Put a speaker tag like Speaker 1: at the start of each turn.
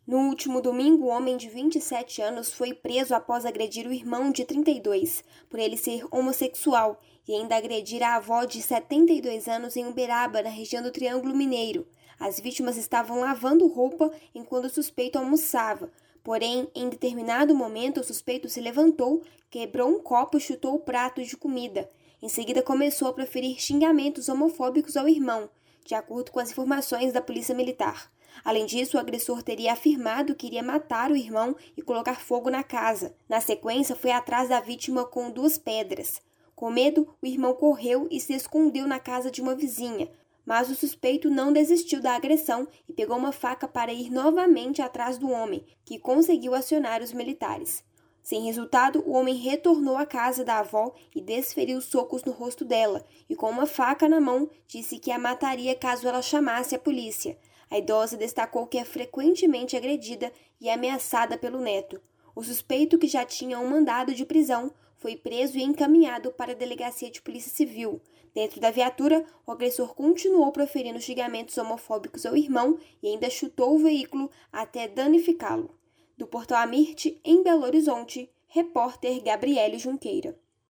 Speaker 1: No último domingo, o homem de 27 anos foi preso após agredir o irmão de 32, por ele ser homossexual, e ainda agredir a avó de 72 anos em Uberaba, na região do Triângulo Mineiro. As vítimas estavam lavando roupa enquanto o suspeito almoçava. Porém, em determinado momento, o suspeito se levantou, quebrou um copo e chutou o prato de comida. Em seguida, começou a proferir xingamentos homofóbicos ao irmão, de acordo com as informações da Polícia Militar. Além disso, o agressor teria afirmado que iria matar o irmão e colocar fogo na casa. Na sequência, foi atrás da vítima com 2 pedras. Com medo, o irmão correu e se escondeu na casa de uma vizinha. Mas o suspeito não desistiu da agressão e pegou uma faca para ir novamente atrás do homem, que conseguiu acionar os militares. Sem resultado, o homem retornou à casa da avó e desferiu socos no rosto dela, e com uma faca na mão, disse que a mataria caso ela chamasse a polícia. A idosa destacou que é frequentemente agredida e ameaçada pelo neto. O suspeito, que já tinha um mandado de prisão, foi preso e encaminhado para a delegacia de polícia civil. Dentro da viatura, o agressor continuou proferindo xingamentos homofóbicos ao irmão e ainda chutou o veículo até danificá-lo. Do Portal Amirte, em Belo Horizonte, repórter Gabriele Junqueira.